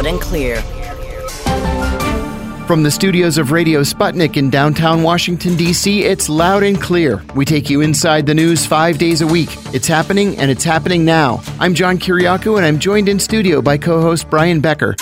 and clear. From the studios of Radio Sputnik in downtown Washington, D.C., it's Loud and Clear. We take you inside the news 5 days a week. It's happening, and it's happening now. I'm John Kiriakou, and I'm joined in studio by co-host Brian Becker.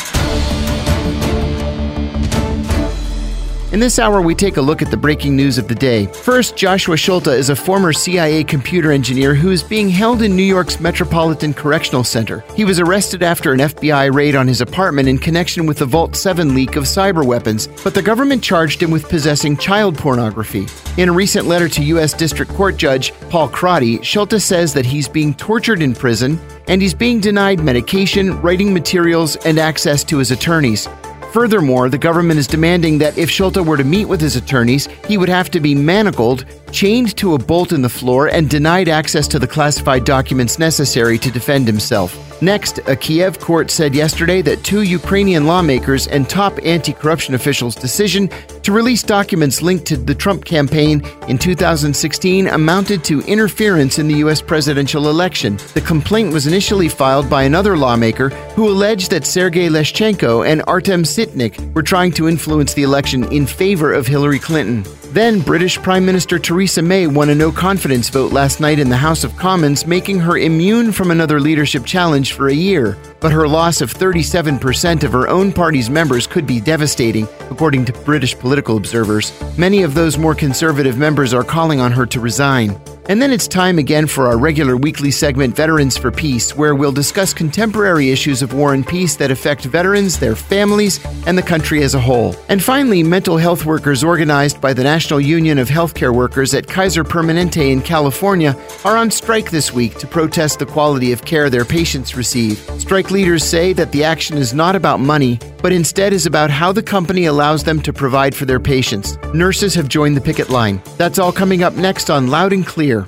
In this hour, we take a look at the breaking news of the day. First, Joshua Schulte is a former CIA computer engineer who is being held in New York's Metropolitan Correctional Center. He was arrested after an FBI raid on his apartment in connection with the Vault 7 leak of cyber weapons, but the government charged him with possessing child pornography. In a recent letter to U.S. District Court Judge Paul Crotty, Schulte says that he's being tortured in prison and he's being denied medication, writing materials, and access to his attorneys. Furthermore, the government is demanding that if Schulte were to meet with his attorneys, he would have to be manacled, chained to a bolt in the floor, and denied access to the classified documents necessary to defend himself. Next, a Kiev court said yesterday that two Ukrainian lawmakers and top anti-corruption officials' decision to release documents linked to the Trump campaign in 2016 amounted to interference in the U.S. presidential election. The complaint was initially filed by another lawmaker who alleged that Sergei Leshchenko and Artem Sitnik were trying to influence the election in favor of Hillary Clinton. Then, British Prime Minister Theresa May won a no-confidence vote last night in the House of Commons, making her immune from another leadership challenge for a year. But her loss of 37% of her own party's members could be devastating, according to British political observers. Many of those more conservative members are calling on her to resign. And then it's time again for our regular weekly segment, Veterans for Peace, where we'll discuss contemporary issues of war and peace that affect veterans, their families, and the country as a whole. And finally, mental health workers organized by the National Union of Healthcare Workers at Kaiser Permanente in California are on strike this week to protest the quality of care their patients receive. Strike leaders say that the action is not about money, but instead is about how the company allows them to provide for their patients. Nurses have joined the picket line. That's all coming up next on Loud and Clear.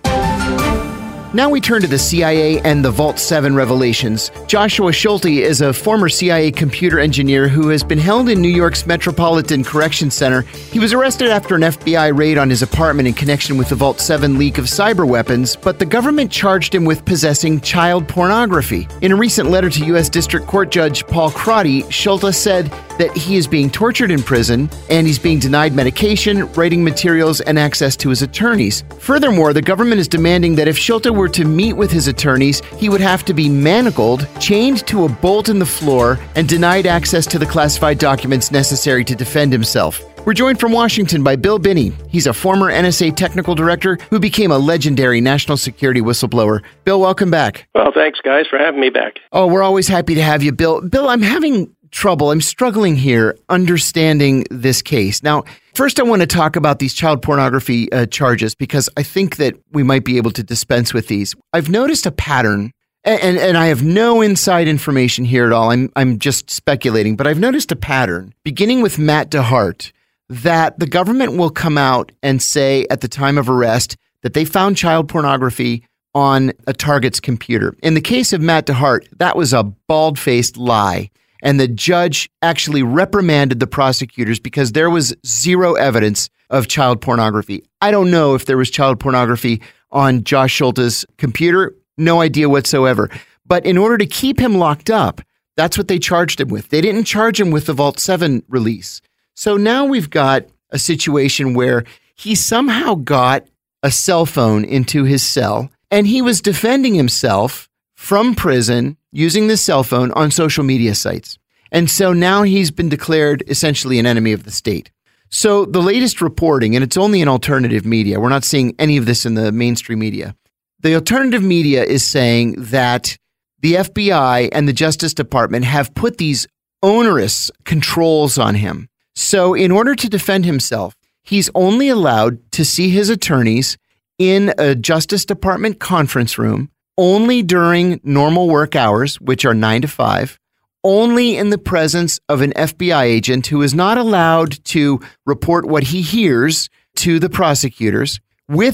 Now we turn to the CIA and the Vault 7 revelations. Joshua Schulte is a former CIA computer engineer who has been held in New York's Metropolitan Correction Center. He was arrested after an FBI raid on his apartment in connection with the Vault 7 leak of cyber weapons, but the government charged him with possessing child pornography. In a recent letter to U.S. District Court Judge Paul Crotty, Schulte said that he is being tortured in prison and he's being denied medication, writing materials, and access to his attorneys. Furthermore, the government is demanding that if Schulte were to meet with his attorneys, he would have to be manacled, chained to a bolt in the floor, and denied access to the classified documents necessary to defend himself. We're joined from Washington by Bill Binney. He's a former NSA technical director who became a legendary national security whistleblower. Bill, welcome back. Well, thanks, guys, for having me back. Oh, we're always happy to have you, Bill. Bill, I'm having trouble. I'm struggling here understanding this case. Now, first I want to talk about these child pornography charges because I think that we might be able to dispense with these. I've noticed a pattern, and I have no inside information here at all. I'm just speculating, but I've noticed a pattern, beginning with Matt DeHart, that the government will come out and say at the time of arrest that they found child pornography on a target's computer. In the case of Matt DeHart, that was a bald-faced lie. And the judge actually reprimanded the prosecutors because there was zero evidence of child pornography. I don't know if there was child pornography on Josh Schulte's computer. No idea whatsoever. But in order to keep him locked up, that's what they charged him with. They didn't charge him with the Vault 7 release. So now we've got a situation where he somehow got a cell phone into his cell, and he was defending himself from prison using this cell phone on social media sites. And so now he's been declared essentially an enemy of the state. So the latest reporting, and it's only in alternative media, we're not seeing any of this in the mainstream media. The alternative media is saying that the FBI and the Justice Department have put these onerous controls on him. So in order to defend himself, he's only allowed to see his attorneys in a Justice Department conference room, only during normal work hours, which are 9 to 5, only in the presence of an FBI agent who is not allowed to report what he hears to the prosecutors, with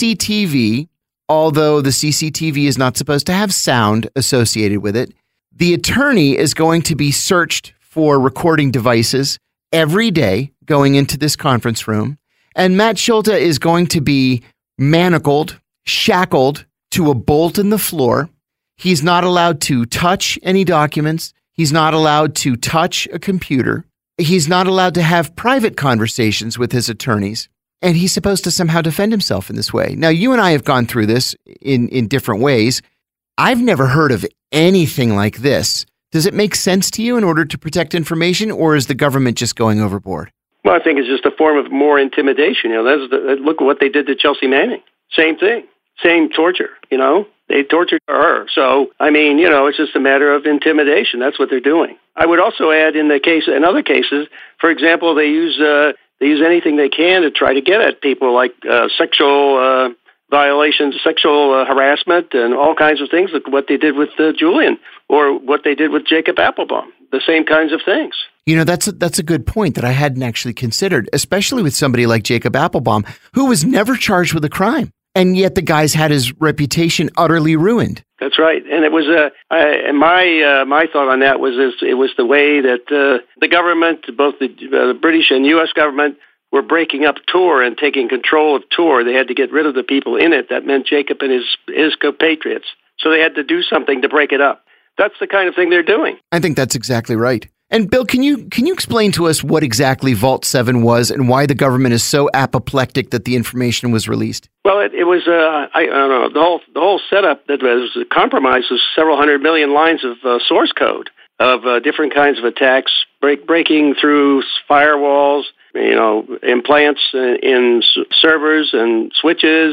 CCTV, although the CCTV is not supposed to have sound associated with it. The attorney is going to be searched for recording devices every day going into this conference room, and Matt Schulte is going to be manacled, shackled to a bolt in the floor. He's not allowed to touch any documents. He's not allowed to touch a computer. He's not allowed to have private conversations with his attorneys. And he's supposed to somehow defend himself in this way. Now, you and I have gone through this in different ways. I've never heard of anything like this. Does it make sense to you in order to protect information, or is the government just going overboard? Well, I think it's just a form of more intimidation. Look at what they did to Chelsea Manning. Same thing. Same torture, They tortured her. So, it's just a matter of intimidation. That's what they're doing. I would also add in other cases, for example, they use anything they can to try to get at people, like sexual violations, sexual harassment, and all kinds of things, like what they did with Julian or what they did with Jacob Appelbaum. The same kinds of things. That's a good point that I hadn't actually considered, especially with somebody like Jacob Appelbaum, who was never charged with a crime. And yet the guy's had his reputation utterly ruined. That's right. And it was my thought on that was it was the way that the government, both the British and U.S. government, were breaking up Tor and taking control of Tor. They had to get rid of the people in it. That meant Jacob and his compatriots. So they had to do something to break it up. That's the kind of thing they're doing. I think that's exactly right. And Bill, can you explain to us what exactly Vault 7 was and why the government is so apoplectic that the information was released? Well, it was I don't know, the whole setup that was compromised was several hundred million lines of source code of different kinds of attacks, breaking through firewalls, implants in servers and switches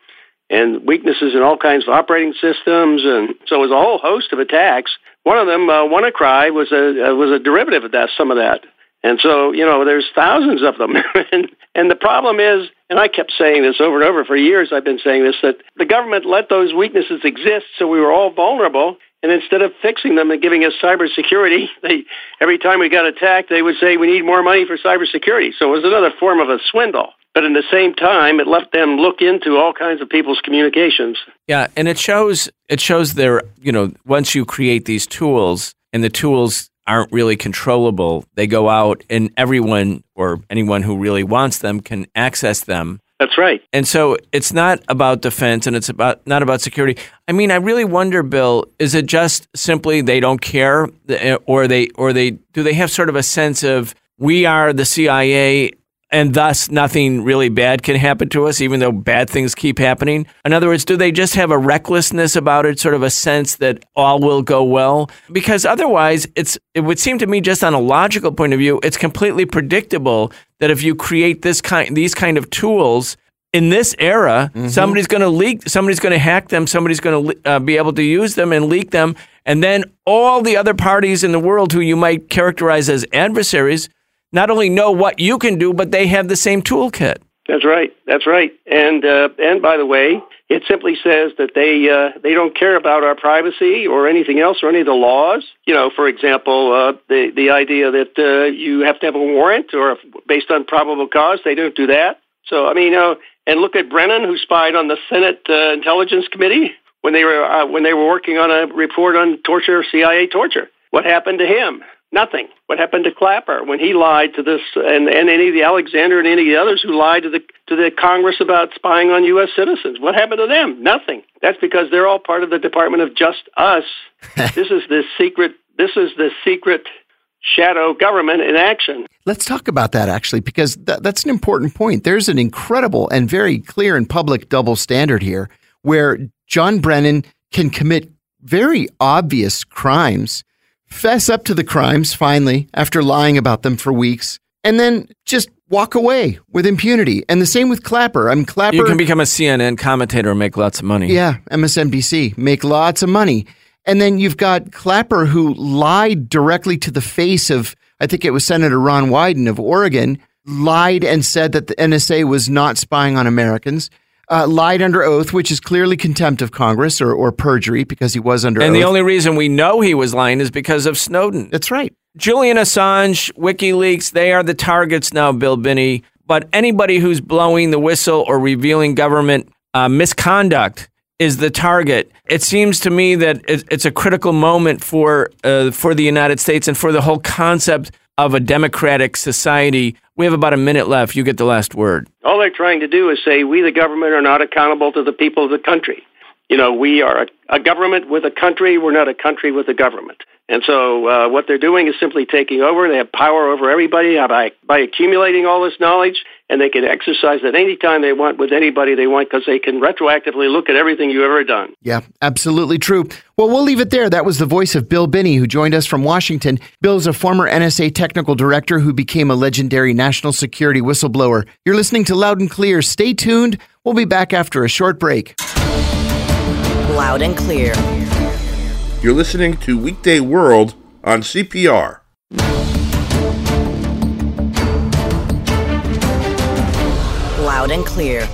and weaknesses in all kinds of operating systems, and so it was a whole host of attacks. One of them, WannaCry, was a derivative of some of that. And so, there's thousands of them. and the problem is, and I kept saying this over and over for years, I've been saying this, that the government let those weaknesses exist so we were all vulnerable. And instead of fixing them and giving us cybersecurity, every time we got attacked, they would say, we need more money for cybersecurity. So it was another form of a swindle. But in the same time, it let them look into all kinds of people's communications. Yeah, and it shows their, once you create these tools and the tools aren't really controllable, they go out and everyone or anyone who really wants them can access them. That's right. And so it's not about defense and it's not about security. I mean, I really wonder, Bill, is it just simply they don't care or do they have sort of a sense of we are the CIA and thus nothing really bad can happen to us, even though bad things keep happening? In other words, do they just have a recklessness about it, sort of a sense that all will go well? Because otherwise, it would seem to me, just on a logical point of view, it's completely predictable that if you create these kind of tools in this era, somebody's going to leak, somebody's going to hack them, somebody's going to be able to use them and leak them, and then all the other parties in the world who you might characterize as adversaries not only know what you can do, but they have the same toolkit. That's right. And by the way, it simply says that they don't care about our privacy or anything else or any of the laws. For example, the idea that you have to have a warrant or based on probable cause, they don't do that. So and look at Brennan, who spied on the Senate Intelligence Committee when they were working on a report on torture, CIA torture. What happened to him? Nothing. What happened to Clapper when he lied to this, and any of the Alexander and any of the others who lied to the Congress about spying on U.S. citizens? What happened to them? Nothing. That's because they're all part of the Department of Just Us. This is the secret shadow government in action. Let's talk about that, actually, because that's an important point. There's an incredible and very clear and public double standard here where John Brennan can commit very obvious crimes, fess up to the crimes finally after lying about them for weeks, and then just walk away with impunity. And the same with Clapper. Clapper, you can become a CNN commentator and make lots of money. Yeah, MSNBC, make lots of money. And then you've got Clapper, who lied directly to the face of, I think it was Senator Ron Wyden of Oregon, lied and said that the NSA was not spying on Americans. Lied under oath, which is clearly contempt of Congress or perjury because he was under oath. And the only reason we know he was lying is because of Snowden. That's right. Julian Assange, WikiLeaks, they are the targets now, Bill Binney. But anybody who's blowing the whistle or revealing government misconduct is the target. It seems to me that it's a critical moment for the United States and for the whole concept of a democratic society. We have about a minute left. You get the last word. All they're trying to do is say we, the government, are not accountable to the people of the country. We are a government with a country. We're not a country with a government. And so what they're doing is simply taking over. They have power over everybody by accumulating all this knowledge, and they can exercise it anytime they want with anybody they want because they can retroactively look at everything you've ever done. Yeah, absolutely true. Well, we'll leave it there. That was the voice of Bill Binney, who joined us from Washington. Bill is a former NSA technical director who became a legendary national security whistleblower. You're listening to Loud and Clear. Stay tuned. We'll be back after a short break. Loud and Clear. You're listening to Weekday World on CPR. Loud and Clear.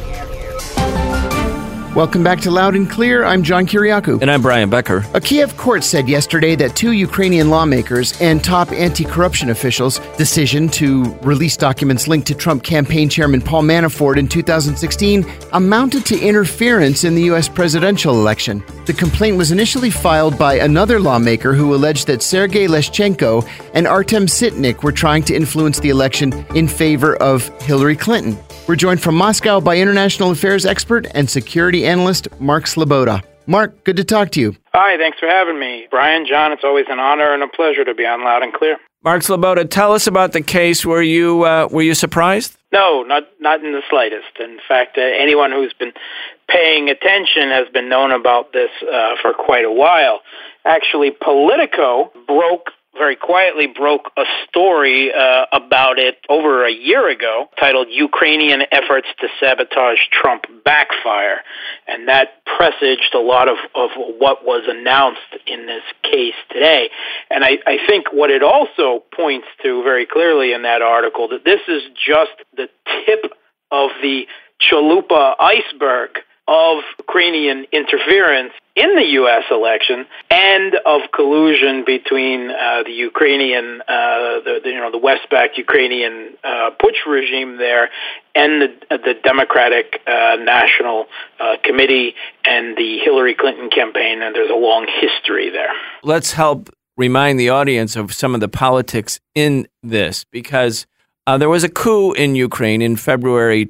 Welcome back to Loud and Clear. I'm John Kiriakou. And I'm Brian Becker. A Kiev court said yesterday that 2 Ukrainian lawmakers and top anti-corruption officials' decision to release documents linked to Trump campaign chairman Paul Manafort in 2016 amounted to interference in the U.S. presidential election. The complaint was initially filed by another lawmaker who alleged that Sergei Leshchenko and Artem Sitnik were trying to influence the election in favor of Hillary Clinton. We're joined from Moscow by international affairs expert and security analyst Mark Sloboda. Mark, good to talk to you. Hi, thanks for having me. Brian, John, it's always an honor and a pleasure to be on Loud and Clear. Mark Sloboda, tell us about the case. Were you surprised? No, not in the slightest. In fact, anyone who's been paying attention has been known about this for quite a while. Actually, Politico very quietly broke a story about it over a year ago titled Ukrainian Efforts to Sabotage Trump Backfire. And that presaged a lot of what was announced in this case today. And I think what it also points to very clearly in that article, that this is just the tip of the chalupa iceberg of Ukrainian interference in the U.S. election and of collusion between the Ukrainian, the West-backed Ukrainian putsch regime there and the Democratic National Committee and the Hillary Clinton campaign, and there's a long history there. Let's help remind the audience of some of the politics in this, because there was a coup in Ukraine in February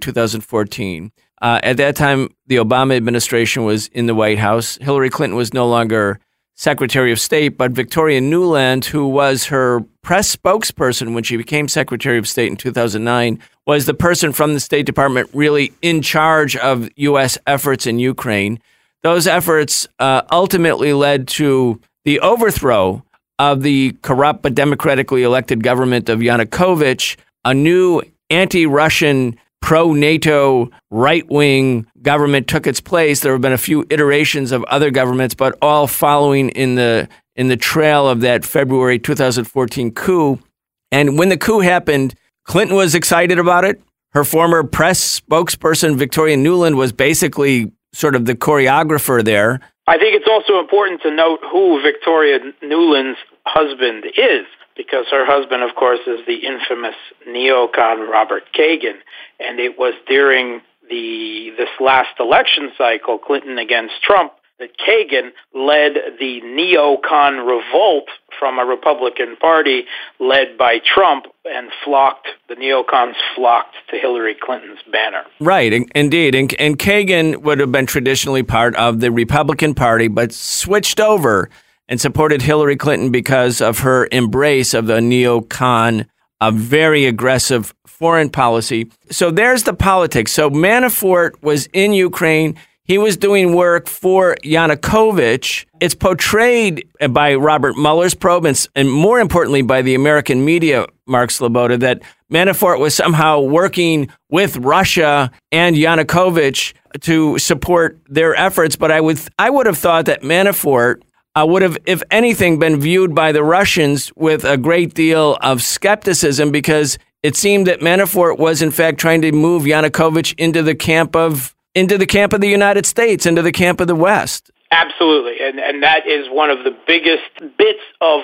2014. At that time, the Obama administration was in the White House. Hillary Clinton was no longer Secretary of State, but Victoria Nuland, who was her press spokesperson when she became Secretary of State in 2009, was the person from the State Department really in charge of U.S. efforts in Ukraine. Those efforts ultimately led to the overthrow of the corrupt but democratically elected government of Yanukovych, a new anti-Russian pro-NATO right-wing government took its place. There have been a few iterations of other governments, but all following in the trail of that February 2014 coup. And when the coup happened, Clinton was excited about it. Her former press spokesperson, Victoria Nuland, was basically sort of the choreographer there. I think it's also important to note who Victoria Nuland's husband is, because her husband, of course, is the infamous neocon Robert Kagan. And it was during this last election cycle, Clinton against Trump, that Kagan led the neocon revolt from a Republican Party led by Trump, and the neocons flocked to Hillary Clinton's banner. Right, indeed. And Kagan would have been traditionally part of the Republican Party, but switched over and supported Hillary Clinton because of her embrace of the neocon, a very aggressive foreign policy. So there's the politics. So Manafort was in Ukraine. He was doing work for Yanukovych. It's portrayed by Robert Mueller's probe and more importantly by the American media, Mark Sloboda, that Manafort was somehow working with Russia and Yanukovych to support their efforts. But I would have thought that Manafort would have, if anything, been viewed by the Russians with a great deal of skepticism, because it seemed that Manafort was in fact trying to move Yanukovych into the camp of the United States, into the camp of the West. Absolutely, and that is one of the biggest bits of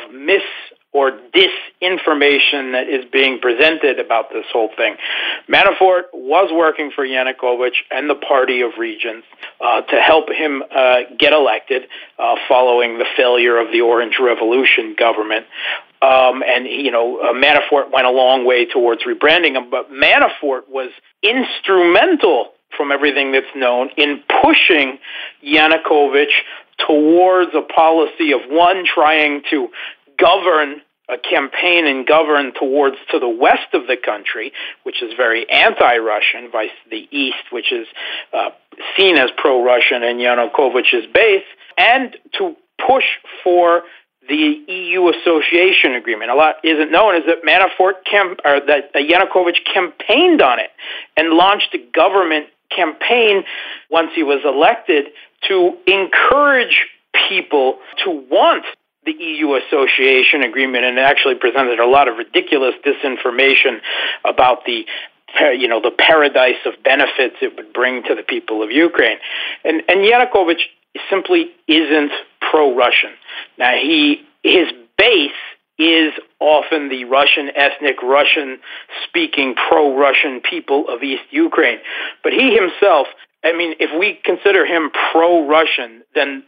or disinformation that is being presented about this whole thing. Manafort was working for Yanukovych and the Party of Regions to help him get elected following the failure of the Orange Revolution government. Manafort went a long way towards rebranding him, but Manafort was instrumental from everything that's known, in pushing Yanukovych towards a policy of, one, trying to govern a campaign and govern to the west of the country, which is very anti-Russian, vice the east, which is seen as pro-Russian in Yanukovych's base, and to push for the EU association agreement. A lot isn't known is that that Yanukovych campaigned on it and launched a government campaign once he was elected to encourage people to want the EU association agreement, and actually presented a lot of ridiculous disinformation about the paradise of benefits it would bring to the people of Ukraine. And Yanukovych simply isn't pro-Russian. Now, his base is often the Russian ethnic, Russian-speaking, pro-Russian people of East Ukraine. But he himself, if we consider him pro-Russian, then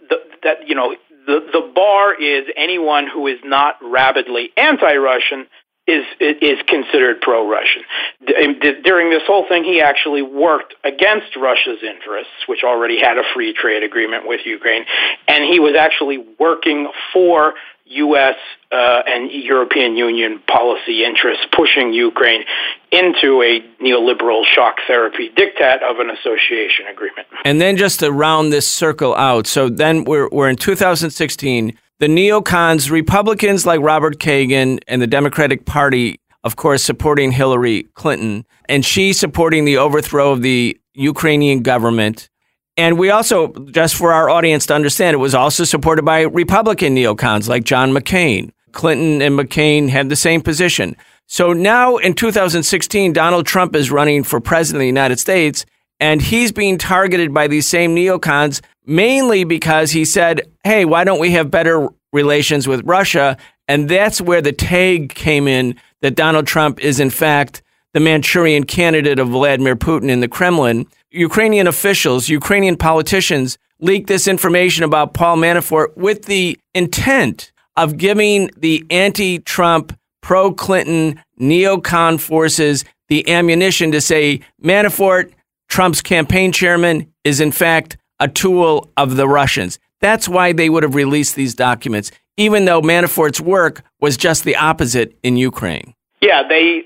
the bar is anyone who is not rabidly anti-Russian is considered pro-Russian. During this whole thing, he actually worked against Russia's interests, which already had a free trade agreement with Ukraine, and he was actually working for U.S. And European Union policy interests, pushing Ukraine into a neoliberal shock therapy diktat of an association agreement. And then just to round this circle out, so then we're in 2016. The neocons, Republicans like Robert Kagan and the Democratic Party, of course, supporting Hillary Clinton, and she supporting the overthrow of the Ukrainian government. And we also, just for our audience to understand, it was also supported by Republican neocons like John McCain. Clinton and McCain had the same position. So now in 2016, Donald Trump is running for president of the United States, and he's being targeted by these same neocons, mainly because he said, hey, why don't we have better relations with Russia? And that's where the tag came in, that Donald Trump is, in fact, the Manchurian candidate of Vladimir Putin in the Kremlin. Ukrainian officials, Ukrainian politicians leaked this information about Paul Manafort with the intent of giving the anti-Trump, pro-Clinton, neocon forces the ammunition to say Manafort, Trump's campaign chairman, is in fact a tool of the Russians. That's why they would have released these documents, even though Manafort's work was just the opposite in Ukraine. Yeah,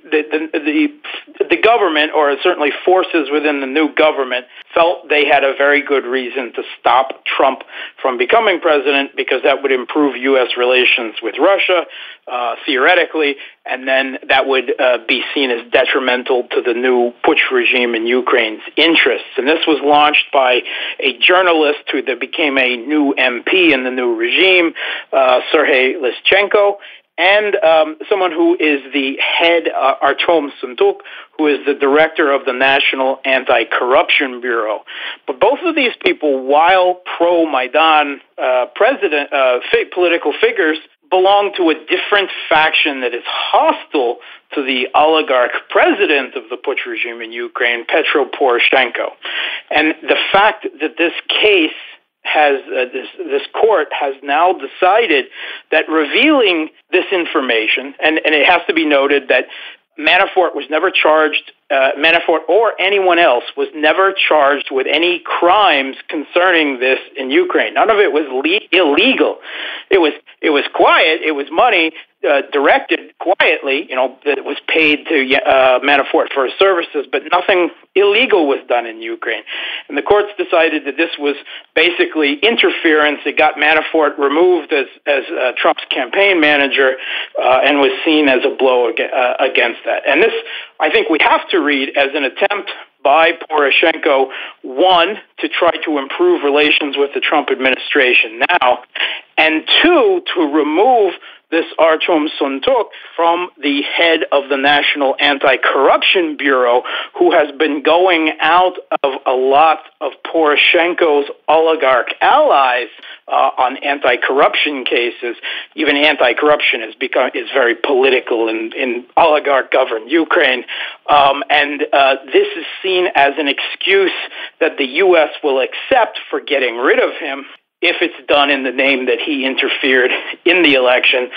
the government, or certainly forces within the new government, felt they had a very good reason to stop Trump from becoming president, because that would improve U.S. relations with Russia, theoretically, and then that would be seen as detrimental to the new Putsch regime in Ukraine's interests. And this was launched by a journalist who became a new MP in the new regime, Sergei Lyschenko, and someone who is the head, Artem Suntuk, who is the director of the National Anti-Corruption Bureau. But both of these people, while pro-Maidan political figures, belong to a different faction that is hostile to the oligarch president of the Putsch regime in Ukraine, Petro Poroshenko. And the fact that this case this court has now decided that revealing this information, and it has to be noted that Manafort was never charged, Manafort or anyone else was never charged with any crimes concerning this in Ukraine. None of it was illegal. It was quiet. It was money directed quietly, that was paid to Manafort for his services, but nothing illegal was done in Ukraine. And the courts decided that this was basically interference. It got Manafort removed as Trump's campaign manager and was seen as a blow against that. And this, I think we have to read as an attempt by Poroshenko, one, to try to improve relations with the Trump administration now, and two, to remove this Artem Suntuk from the head of the National Anti-Corruption Bureau, who has been going out of a lot of Poroshenko's oligarch allies on anti-corruption cases. Even anti-corruption is very political in oligarch-governed Ukraine, and this is seen as an excuse that the U.S. will accept for getting rid of him if it's done in the name that he interfered in the election,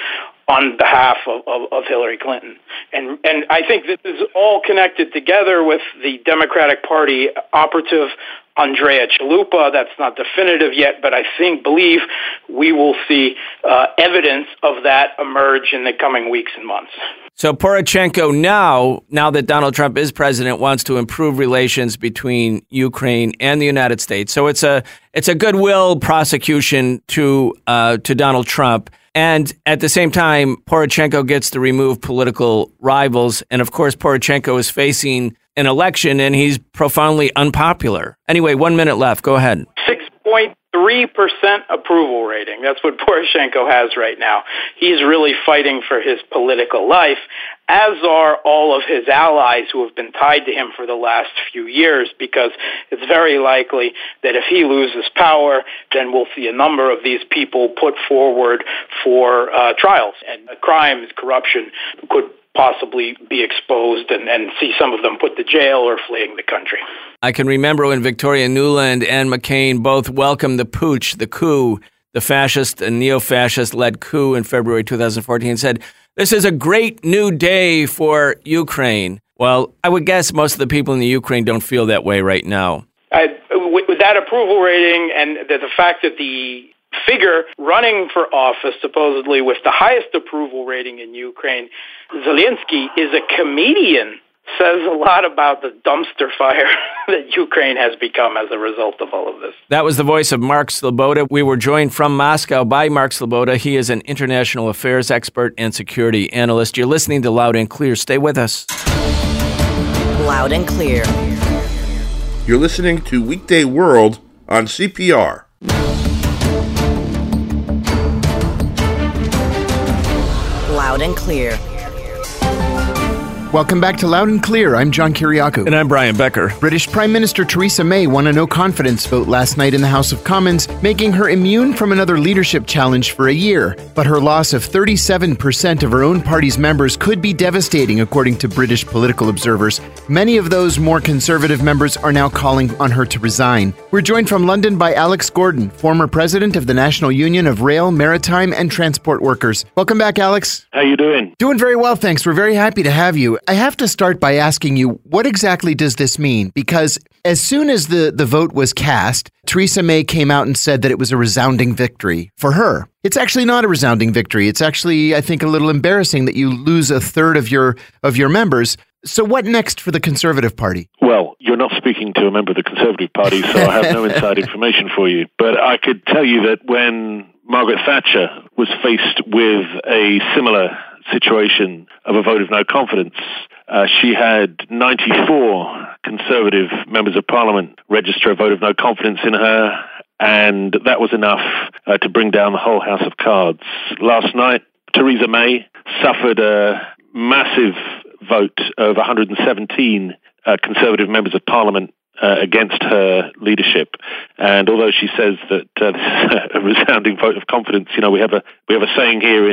on behalf of Hillary Clinton. And I think this is all connected together with the Democratic Party operative Andrea Chalupa. That's not definitive yet, but I believe we will see evidence of that emerge in the coming weeks and months. So Poroshenko now that Donald Trump is president, wants to improve relations between Ukraine and the United States. So it's a goodwill prosecution to Donald Trump. And at the same time, Poroshenko gets to remove political rivals. And of course, Poroshenko is facing an election and he's profoundly unpopular. Anyway, 1 minute left. Go ahead. 6.3% approval rating. That's what Poroshenko has right now. He's really fighting for his political life, as are all of his allies who have been tied to him for the last few years, because it's very likely that if he loses power, then we'll see a number of these people put forward for trials. And crimes, corruption could possibly be exposed and see some of them put to jail or fleeing the country. I can remember when Victoria Nuland and McCain both welcomed the putsch, the coup, the fascist and neo-fascist-led coup in February 2014, said, "This is a great new day for Ukraine." Well, I would guess most of the people in the Ukraine don't feel that way right now. With that approval rating and the fact that the figure running for office, supposedly with the highest approval rating in Ukraine, Zelensky, is a comedian, says a lot about the dumpster fire that Ukraine has become as a result of all of this. That was the voice of Mark Sleboda. We were joined from Moscow by Mark Sleboda. He is an international affairs expert and security analyst. You're listening to Loud and Clear. Stay with us. Loud and Clear. You're listening to Weekday World on CPR. Loud and Clear. Welcome back to Loud and Clear. I'm John Kiriakou. And I'm Brian Becker. British Prime Minister Theresa May won a no-confidence vote last night in the House of Commons, making her immune from another leadership challenge for a year. But her loss of 37% of her own party's members could be devastating, according to British political observers. Many of those more conservative members are now calling on her to resign. We're joined from London by Alex Gordon, former president of the National Union of Rail, Maritime and Transport Workers. Welcome back, Alex. How you doing? Doing very well, thanks. We're very happy to have you. I have to start by asking you, what exactly does this mean? Because as soon as the vote was cast, Theresa May came out and said that it was a resounding victory for her. It's actually not a resounding victory. It's actually, I think, a little embarrassing that you lose a third of your members. So what next for the Conservative Party? Well, you're not speaking to a member of the Conservative Party, so I have no inside information for you. But I could tell you that when Margaret Thatcher was faced with a similar situation of a vote of no confidence, she had 94 Conservative members of Parliament register a vote of no confidence in her, and that was enough to bring down the whole House of Cards. Last night, Theresa May suffered a massive vote of 117 Conservative members of Parliament against her leadership. And although she says that this is a resounding vote of confidence, you know, we have a saying here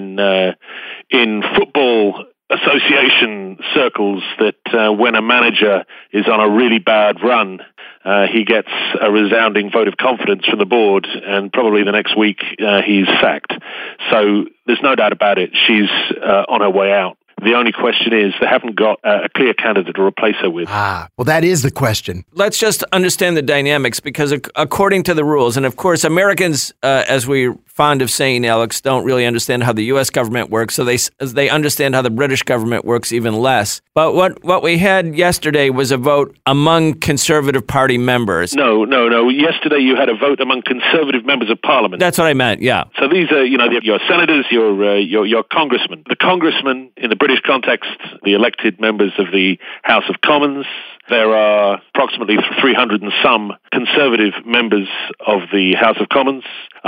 in football association circles that when a manager is on a really bad run, he gets a resounding vote of confidence from the board, and probably the next week he's sacked. So there's no doubt about it. She's on her way out. The only question is they haven't got a clear candidate to replace her with. Well, that is the question. Let's just understand the dynamics, because according to the rules, and of course, Americans, as we're fond of saying, Alex, don't really understand how the U.S. government works, so they understand how the British government works even less. But what we had yesterday was a vote among Conservative Party members. No. Yesterday you had a vote among Conservative members of Parliament. That's what I meant, yeah. So these are, your senators, your congressmen. The congressmen, in the British context, the elected members of the House of Commons. There are approximately 300 and some Conservative members of the House of Commons.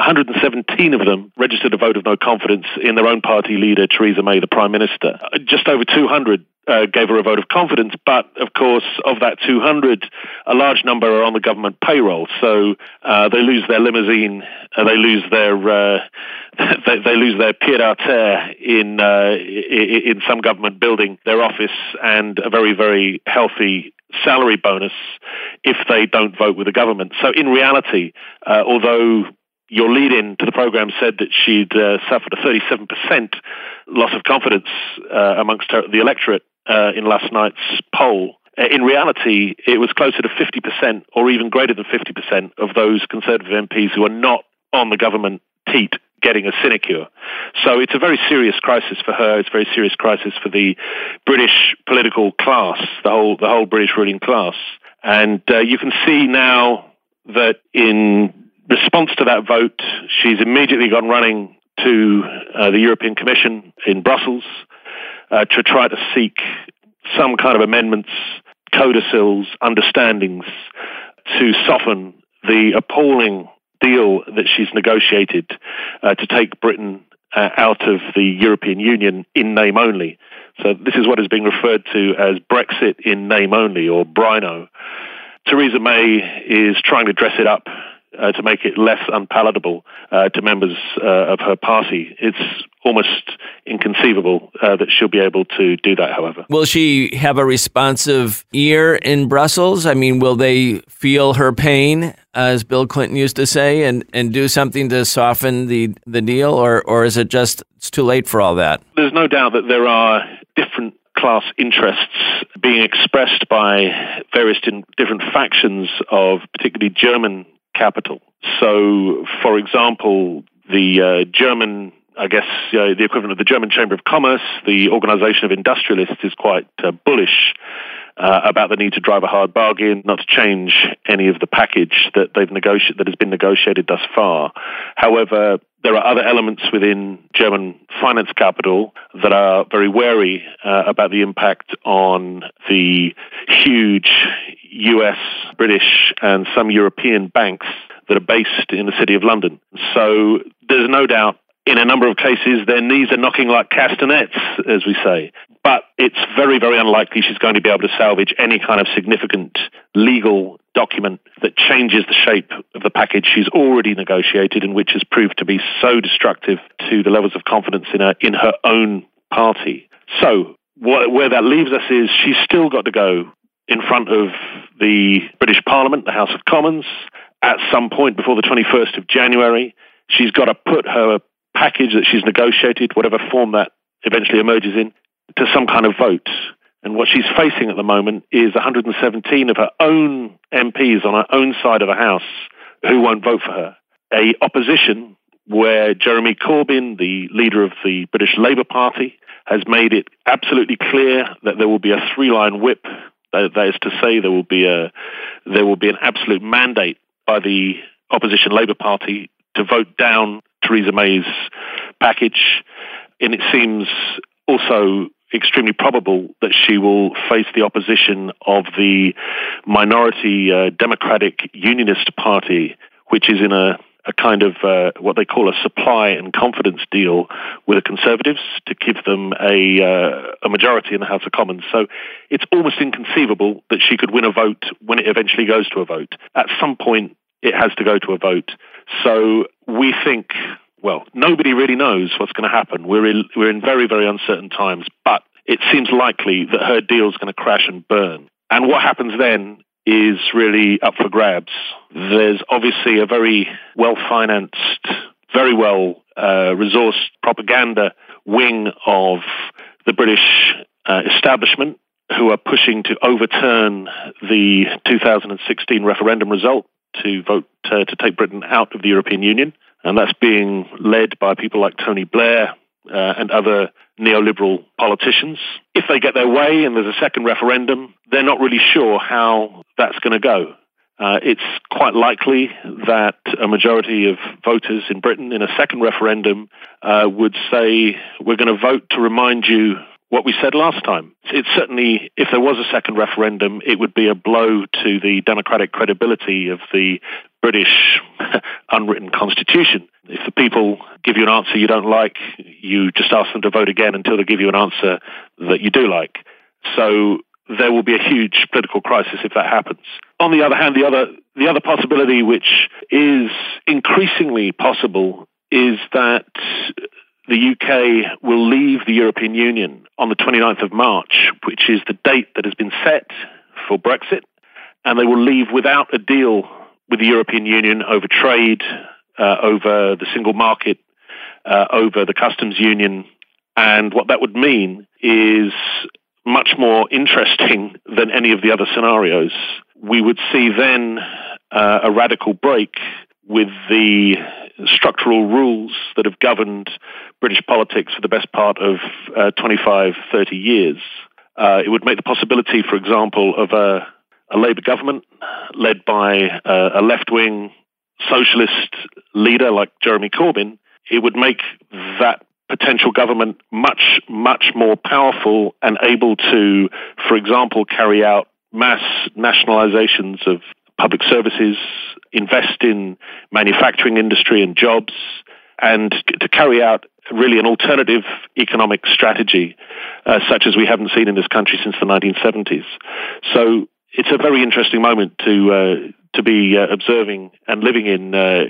117 of them registered a vote of no confidence in their own party leader, Theresa May, the Prime Minister. Just over 200 gave her a vote of confidence, but of course, of that 200, a large number are on the government payroll. So they lose their limousine, they lose their pied-à-terre in some government building, their office, and a very, very healthy salary bonus if they don't vote with the government. So in reality, although your lead-in to the program said that she'd suffered a 37% loss of confidence amongst the electorate in last night's poll. In reality, it was closer to 50% or even greater than 50% of those Conservative MPs who are not on the government teat getting a sinecure. So it's a very serious crisis for her. It's a very serious crisis for the British political class, the whole British ruling class. And you can see now that in response to that vote, she's immediately gone running to the European Commission in Brussels to try to seek some kind of amendments, codicils, understandings to soften the appalling deal that she's negotiated to take Britain out of the European Union in name only. So this is what is being referred to as Brexit in name only, or Brino. Theresa May is trying to dress it up to make it less unpalatable to members of her party. It's almost inconceivable that she'll be able to do that, however. Will she have a responsive ear in Brussels? I mean, will they feel her pain, as Bill Clinton used to say, and do something to soften the deal? Or is it just it's too late for all that? There's no doubt that there are different class interests being expressed by various different factions of particularly German capital. So, for example, the German, the equivalent of the German Chamber of Commerce, the Organization of Industrialists, is quite bullish about the need to drive a hard bargain, not to change any of the package that that has been negotiated thus far. However, there are other elements within German finance capital that are very wary about the impact on the huge US, British, and some European banks that are based in the City of London. So there's no doubt in a number of cases their knees are knocking like castanets, as we say. But it's very, very unlikely she's going to be able to salvage any kind of significant legal document that changes the shape of the package she's already negotiated and which has proved to be so destructive to the levels of confidence in her own party. So where that leaves us is she's still got to go in front of the British Parliament, the House of Commons, at some point before the 21st of January. She's got to put her package that she's negotiated, whatever form that eventually emerges in, to some kind of vote. And what she's facing at the moment is 117 of her own MPs on her own side of the House who won't vote for her. A opposition where Jeremy Corbyn, the leader of the British Labour Party, has made it absolutely clear that there will be a three-line whip. That is to say, there will be an absolute mandate by the opposition Labour Party to vote down Theresa May's package. And it seems also extremely probable that she will face the opposition of the minority Democratic Unionist Party, which is in a kind of what they call a supply and confidence deal with the Conservatives to give them a majority in the House of Commons. So it's almost inconceivable that she could win a vote when it eventually goes to a vote. At some point, it has to go to a vote. So we think, well, nobody really knows what's going to happen. We're in very, very uncertain times, but it seems likely that her deal is going to crash and burn. And what happens then is really up for grabs. There's obviously a very well-financed, very well-resourced propaganda wing of the British establishment who are pushing to overturn the 2016 referendum result to vote to take Britain out of the European Union. And that's being led by people like Tony Blair and other neoliberal politicians. If they get their way and there's a second referendum, they're not really sure how that's going to go. It's quite likely that a majority of voters in Britain in a second referendum would say, we're going to vote to remind you what we said last time. It's certainly, if there was a second referendum, it would be a blow to the democratic credibility of the British unwritten constitution. If the people give you an answer you don't like, you just ask them to vote again until they give you an answer that you do like. So there will be a huge political crisis if that happens. On the other hand, the other possibility, which is increasingly possible, is that the UK will leave the European Union on the 29th of March, which is the date that has been set for Brexit, and they will leave without a deal with the European Union over trade, over the single market, over the customs union. And what that would mean is much more interesting than any of the other scenarios. We would see then a radical break with the structural rules that have governed British politics for the best part of 25, 30 years. It would make the possibility, for example, of a Labour government led by a left-wing socialist leader like Jeremy Corbyn. It would make that potential government much, much more powerful and able to, for example, carry out mass nationalizations of public services, invest in manufacturing industry and jobs, and to carry out really an alternative economic strategy such as we haven't seen in this country since the 1970s. So it's a very interesting moment to be observing and living in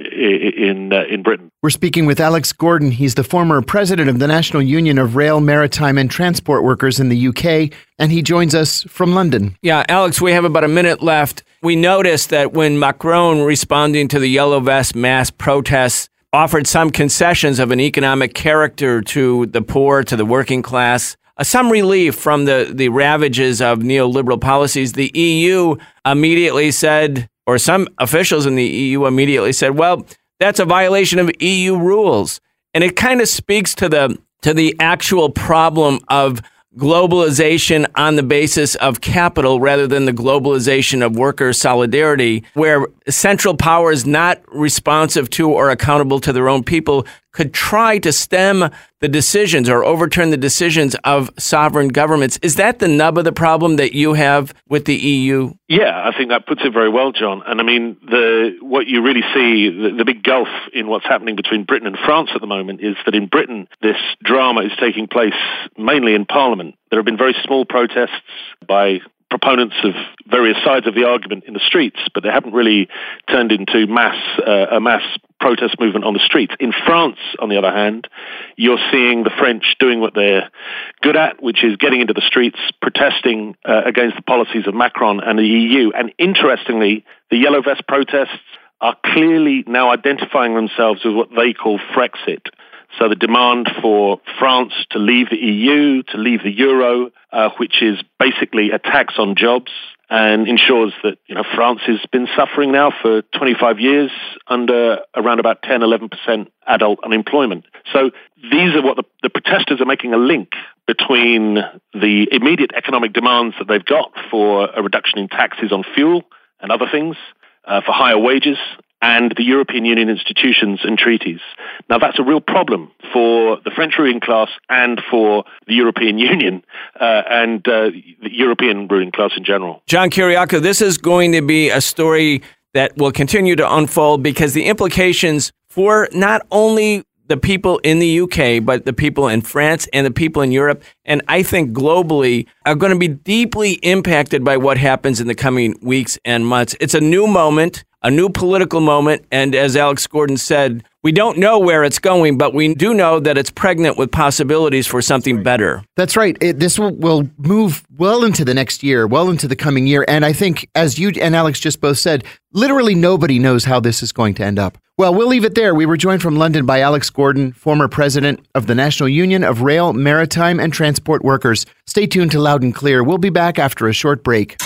Britain. We're speaking with Alex Gordon. He's the former president of the National Union of Rail, Maritime and Transport Workers in the UK, and he joins us from London. Yeah, Alex, we have about a minute left. We noticed that when Macron, responding to the Yellow Vest mass protests, offered some concessions of an economic character to the poor, to the working class, some relief from the ravages of neoliberal policies, the EU immediately said, or some officials in the EU immediately said, well, that's a violation of EU rules. And it kind of speaks to the actual problem of globalization on the basis of capital rather than the globalization of worker solidarity, where central power is not responsive to or accountable to their own people, could try to stem the decisions or overturn the decisions of sovereign governments. Is that the nub of the problem that you have with the EU? Yeah, I think that puts it very well, John. And I mean, what you really see, the big gulf in what's happening between Britain and France at the moment is that in Britain, this drama is taking place mainly in Parliament. There have been very small protests by proponents of various sides of the argument in the streets, but they haven't really turned into a mass protest movement on the streets. In France, on the other hand, you're seeing the French doing what they're good at, which is getting into the streets, protesting against the policies of Macron and the EU. And interestingly, the Yellow Vest protests are clearly now identifying themselves with what they call Frexit. So the demand for France to leave the EU, to leave the euro, which is basically a tax on jobs and ensures that, France has been suffering now for 25 years under around about 10, 11% adult unemployment. So these are what the protesters are making a link between the immediate economic demands that they've got for a reduction in taxes on fuel and other things, for higher wages, and the European Union institutions and treaties. Now, that's a real problem for the French ruling class and for the European Union and the European ruling class in general. John Kiriakou, this is going to be a story that will continue to unfold because the implications for not only the people in the UK, but the people in France and the people in Europe, and I think globally, are going to be deeply impacted by what happens in the coming weeks and months. It's a new moment, a new political moment, and as Alex Gordon said, we don't know where it's going, but we do know that it's pregnant with possibilities for something better. That's right. This will move well into the next year, well into the coming year. And I think, as you and Alex just both said, literally nobody knows how this is going to end up. Well, we'll leave it there. We were joined from London by Alex Gordon, former president of the National Union of Rail, Maritime and Transport Workers. Stay tuned to Loud and Clear. We'll be back after a short break.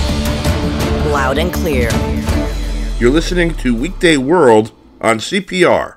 Loud and Clear. You're listening to Weekday World on CPR.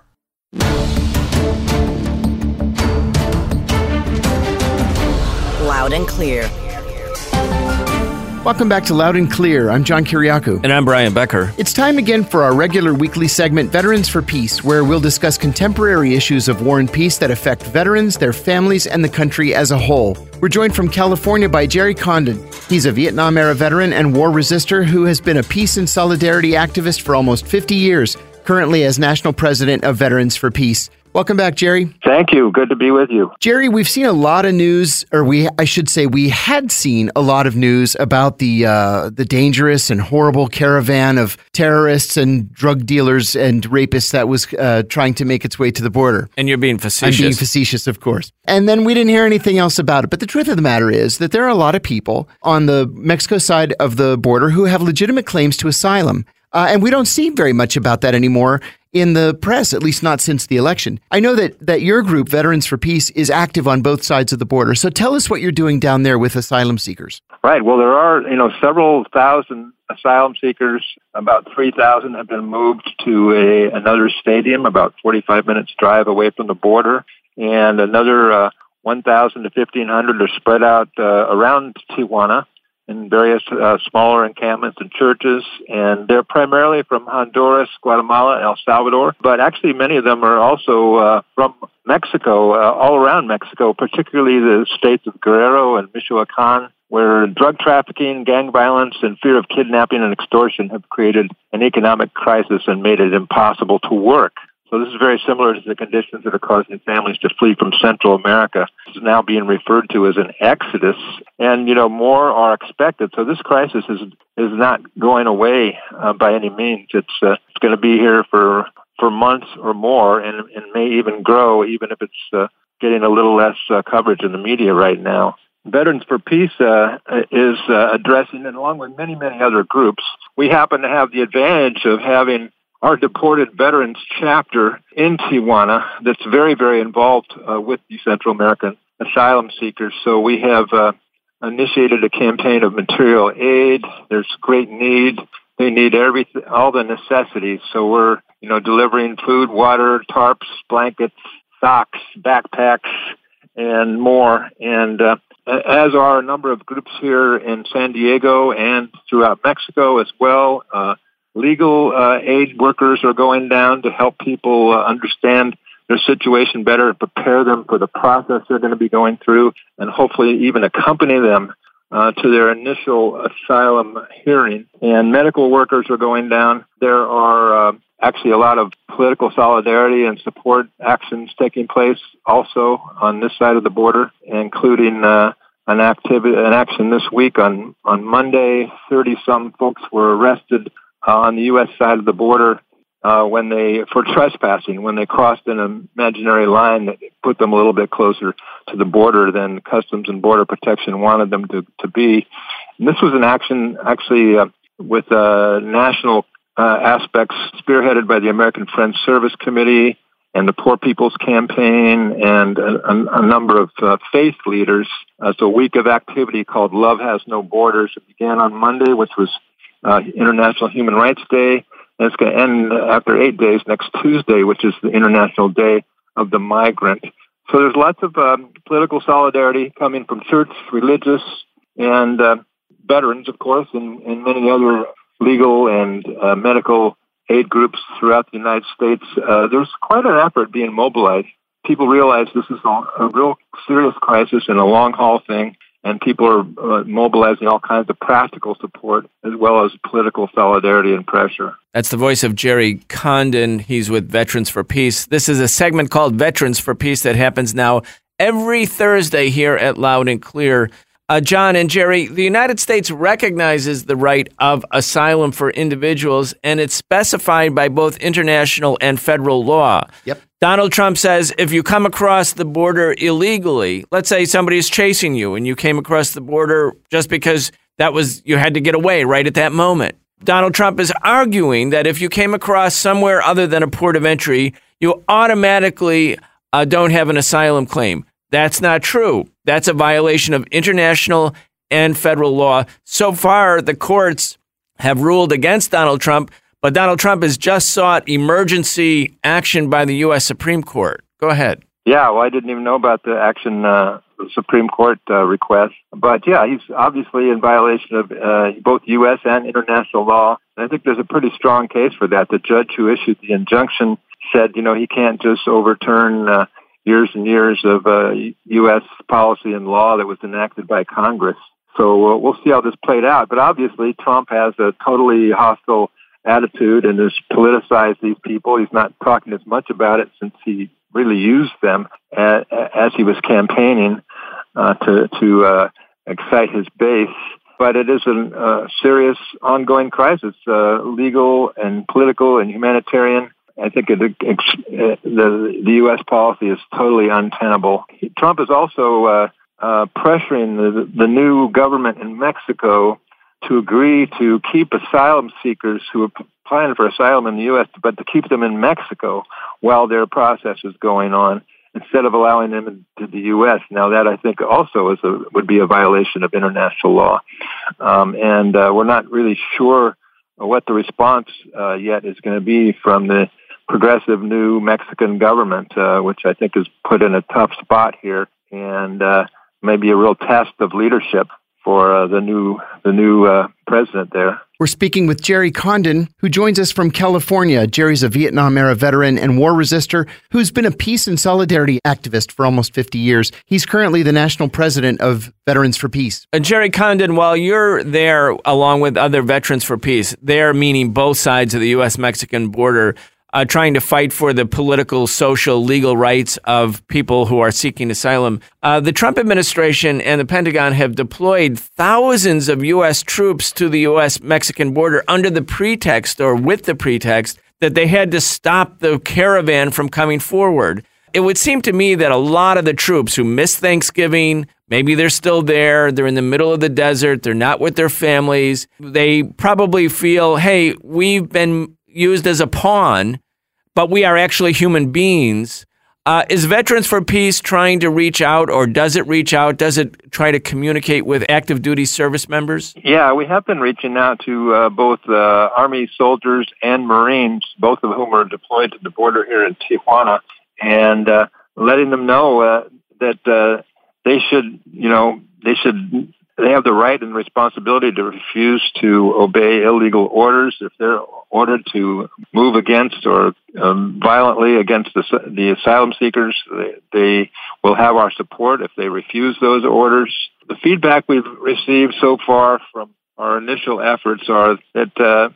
Loud and Clear. Welcome back to Loud and Clear. I'm John Kiriakou. And I'm Brian Becker. It's time again for our regular weekly segment, Veterans for Peace, where we'll discuss contemporary issues of war and peace that affect veterans, their families, and the country as a whole. We're joined from California by Jerry Condon. He's a Vietnam-era veteran and war resister who has been a peace and solidarity activist for almost 50 years, currently as National President of Veterans for Peace. Welcome back, Jerry. Thank you. Good to be with you. Jerry, we've seen a lot of news, or we had seen a lot of news about the dangerous and horrible caravan of terrorists and drug dealers and rapists that was trying to make its way to the border. And you're being facetious. I'm being facetious, of course. And then we didn't hear anything else about it. But the truth of the matter is that there are a lot of people on the Mexico side of the border who have legitimate claims to asylum. And we don't see very much about that anymore in the press, at least not since the election. I know that your group, Veterans for Peace, is active on both sides of the border. So tell us what you're doing down there with asylum seekers. Right. Well, there are, several thousand asylum seekers. About 3,000 have been moved to another stadium about 45 minutes drive away from the border. And another 1,000 to 1,500 are spread out around Tijuana in various smaller encampments and churches, and they're primarily from Honduras, Guatemala, and El Salvador, but actually many of them are also from Mexico, all around Mexico, particularly the states of Guerrero and Michoacan, where drug trafficking, gang violence, and fear of kidnapping and extortion have created an economic crisis and made it impossible to work. So this is very similar to the conditions that are causing families to flee from Central America. This is now being referred to as an exodus, and more are expected. So this crisis is not going away by any means. It's going to be here for months or more, and may even grow, even if it's getting a little less coverage in the media right now. Veterans for Peace is addressing, and along with many, many other groups, we happen to have the advantage of having our deported veterans chapter in Tijuana that's very, very involved with the Central American asylum seekers. So we have initiated a campaign of material aid. There's great need. They need everything, all the necessities. So we're, delivering food, water, tarps, blankets, socks, backpacks, and more. And as are a number of groups here in San Diego and throughout Mexico as well. Legal aid workers are going down to help people understand their situation better and prepare them for the process they're going to be going through, and hopefully even accompany them to their initial asylum hearing. And medical workers are going down. There are actually a lot of political solidarity and support actions taking place also on this side of the border, including an action this week on Monday. 30-some folks were arrested on the U.S. side of the border for trespassing, when they crossed an imaginary line that put them a little bit closer to the border than Customs and Border Protection wanted them to be. And this was an action actually with national aspects spearheaded by the American Friends Service Committee and the Poor People's Campaign and a number of faith leaders. It's a week of activity called Love Has No Borders. It began on Monday, which was International Human Rights Day, and it's going to end after 8 days next Tuesday, which is the International Day of the Migrant. So there's lots of political solidarity coming from church, religious, and veterans, of course, and many other legal and medical aid groups throughout the United States. There's quite an effort being mobilized. People realize this is a real serious crisis and a long-haul thing, and people are mobilizing all kinds of practical support as well as political solidarity and pressure. That's the voice of Jerry Condon. He's with Veterans for Peace. This is a segment called Veterans for Peace that happens now every Thursday here at Loud and Clear. John and Jerry, the United States recognizes the right of asylum for individuals, and it's specified by both international and federal law. Yep. Donald Trump says if you come across the border illegally, let's say somebody is chasing you and you came across the border just because you had to get away right at that moment. Donald Trump is arguing that if you came across somewhere other than a port of entry, you automatically don't have an asylum claim. That's not true. That's a violation of international and federal law. So far, the courts have ruled against Donald Trump, but Donald Trump has just sought emergency action by the U.S. Supreme Court. Go ahead. Yeah, well, I didn't even know about the action, the Supreme Court request. But yeah, he's obviously in violation of both U.S. and international law. And I think there's a pretty strong case for that. The judge who issued the injunction said, he can't just overturn years and years of U.S. policy and law that was enacted by Congress. So we'll see how this played out. But obviously, Trump has a totally hostile attitude and has politicized these people. He's not talking as much about it since he really used them as he was campaigning to excite his base. But it is a serious ongoing crisis, legal and political and humanitarian. I think the U.S. policy is totally untenable. Trump is also pressuring the new government in Mexico to agree to keep asylum seekers who have applying for asylum in the U.S., but to keep them in Mexico while their process is going on, instead of allowing them into the U.S. Now, that I think also would be a violation of international law. And we're not really sure what the response yet is going to be from the progressive new Mexican government, which I think is put in a tough spot here, and maybe a real test of leadership for the new president there. We're speaking with Jerry Condon, who joins us from California. Jerry's a Vietnam-era veteran and war resistor who's been a peace and solidarity activist for almost 50 years. He's currently the national president of Veterans for Peace. Jerry Condon, while you're there along with other Veterans for Peace, they're meaning both sides of the U.S.-Mexican border, trying to fight for the political, social, legal rights of people who are seeking asylum. The Trump administration and the Pentagon have deployed thousands of U.S. troops to the U.S.-Mexican border under the pretext, or with the pretext, that they had to stop the caravan from coming forward. It would seem to me that a lot of the troops who missed Thanksgiving, maybe they're still there, they're in the middle of the desert, they're not with their families, they probably feel, hey, we've been used as a pawn, but we are actually human beings. Is Veterans for Peace trying to reach out, or does it reach out? Does it try to communicate with active duty service members? Yeah, we have been reaching out to both Army soldiers and Marines, both of whom are deployed to the border here in Tijuana, and letting them know that they have the right and responsibility to refuse to obey illegal orders. If they're ordered to move against or violently against the asylum seekers, they will have our support if they refuse those orders. The feedback we've received so far from our initial efforts are that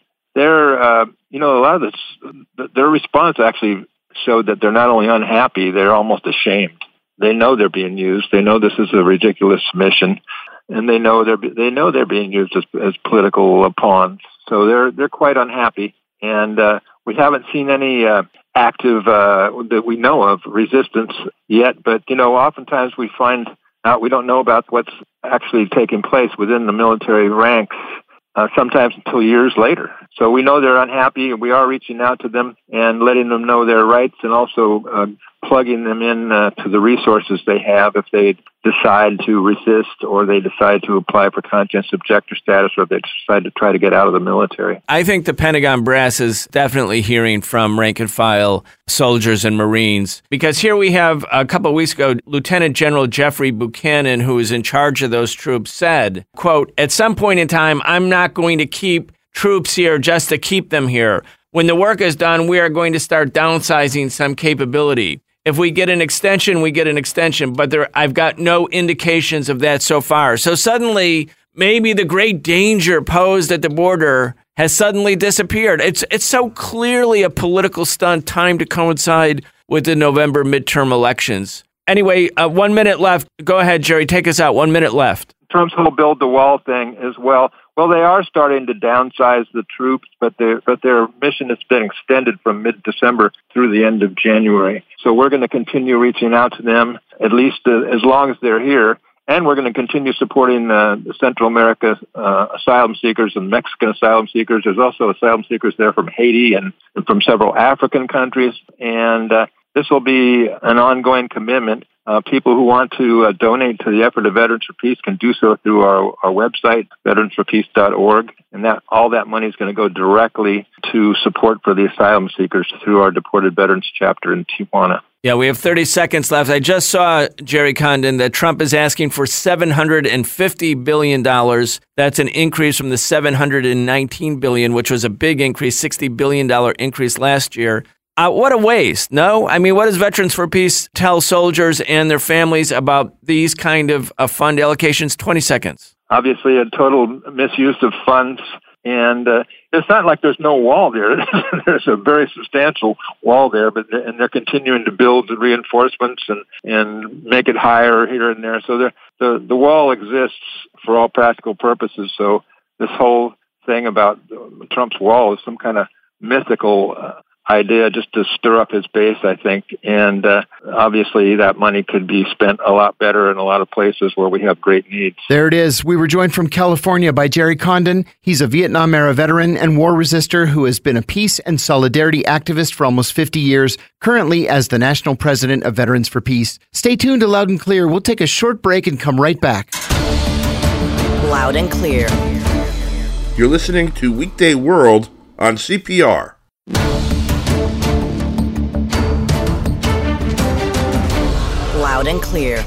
a lot of their response actually showed that they're not only unhappy, they're almost ashamed. They know they're being used. They know this is a ridiculous mission. And they know they're being used as political pawns, so they're quite unhappy. And we haven't seen any active that we know of resistance yet. But oftentimes we find out we don't know about what's actually taking place within the military ranks. Sometimes until years later. So we know they're unhappy, and we are reaching out to them and letting them know their rights, and also plugging them in to the resources they have if they decide to resist, or they decide to apply for conscience objector status, or they decide to try to get out of the military. I think the Pentagon brass is definitely hearing from rank and file soldiers and Marines, because here we have, a couple of weeks ago, Lieutenant General Jeffrey Buchanan, who is in charge of those troops, said, quote, "At some point in time, I'm not going to keep troops here just to keep them here. When the work is done, we are going to start downsizing some capability. If we get an extension, we get an extension, but I've got no indications of that so far." So suddenly, maybe the great danger posed at the border has suddenly disappeared. It's so clearly a political stunt timed to coincide with the November midterm elections. Anyway, 1 minute left. Go ahead, Jerry. Take us out. 1 minute left. Trump's whole build the wall thing as well. Well, they are starting to downsize the troops, but their mission has been extended from mid-December through the end of January. So we're going to continue reaching out to them, at least as long as they're here, and we're going to continue supporting the Central America asylum seekers and Mexican asylum seekers. There's also asylum seekers there from Haiti and from several African countries, and this will be an ongoing commitment. People who want to donate to the effort of Veterans for Peace can do so through our website, veteransforpeace.org, and all that money is going to go directly to support for the asylum seekers through our Deported Veterans chapter in Tijuana. Yeah, we have 30 seconds left. I just saw, Jerry Condon, that Trump is asking for $750 billion. That's an increase from the $719 billion, which was a big increase, $60 billion increase last year. What a waste, no? I mean, what does Veterans for Peace tell soldiers and their families about these kind of fund allocations? 20 seconds. Obviously, a total misuse of funds. And it's not like there's no wall there. There's a very substantial wall there, and they're continuing to build reinforcements and make it higher here and there. So the wall exists for all practical purposes. So this whole thing about Trump's wall is some kind of mythical idea just to stir up his base, I think. And obviously that money could be spent a lot better in a lot of places where we have great needs. There it is. We were joined from California by Jerry Condon. He's a Vietnam-era veteran and war resister who has been a peace and solidarity activist for almost 50 years, currently as the National President of Veterans for Peace. Stay tuned to Loud and Clear. We'll take a short break and come right back. Loud and Clear. You're listening to Weekday World on CPR. Loud and Clear.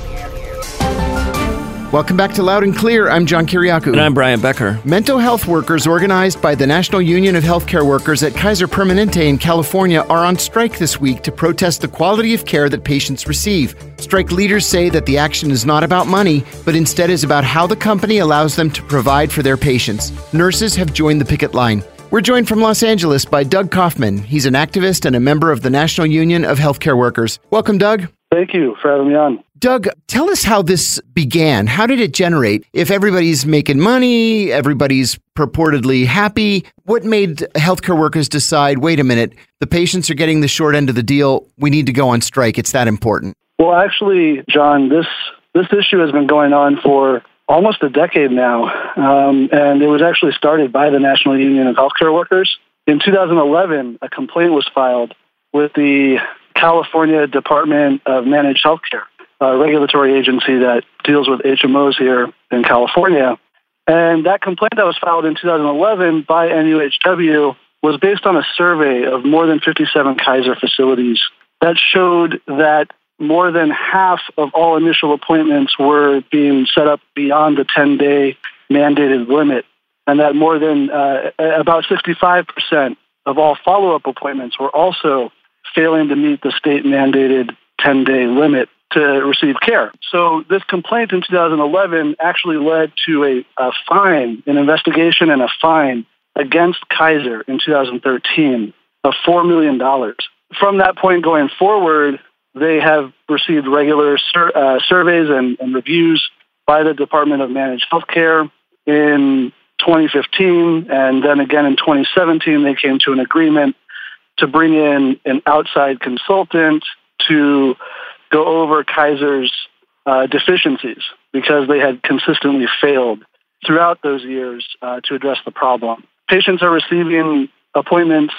Welcome back to Loud and Clear. I'm John Kiriakou. And I'm Brian Becker. Mental health workers organized by the National Union of Healthcare Workers at Kaiser Permanente in California are on strike this week to protest the quality of care that patients receive. Strike leaders say that the action is not about money, but instead is about how the company allows them to provide for their patients. Nurses have joined the picket line. We're joined from Los Angeles by Doug Kaufman. He's an activist and a member of the National Union of Healthcare Workers. Welcome, Doug. Thank you for having me on. Doug, tell us how this began. How did it generate? If everybody's making money, everybody's purportedly happy, what made healthcare workers decide, wait a minute, the patients are getting the short end of the deal, we need to go on strike, it's that important? Well, actually, John, this issue has been going on for almost a decade now, and it was actually started by the National Union of Healthcare Workers. In 2011, a complaint was filed with the California Department of Managed Healthcare, a regulatory agency that deals with HMOs here in California. And that complaint that was filed in 2011 by NUHW was based on a survey of more than 57 Kaiser facilities that showed that more than half of all initial appointments were being set up beyond the 10-day mandated limit, and that more than about 65% of all follow-up appointments were also failing to meet the state-mandated 10-day limit to receive care. So this complaint in 2011 actually led to a fine, an investigation and a fine against Kaiser in 2013 of $4 million. From that point going forward, they have received regular surveys and reviews by the Department of Managed Healthcare. In 2015, and then again in 2017, they came to an agreement to bring in an outside consultant to go over Kaiser's deficiencies because they had consistently failed throughout those years to address the problem. Patients are receiving appointments,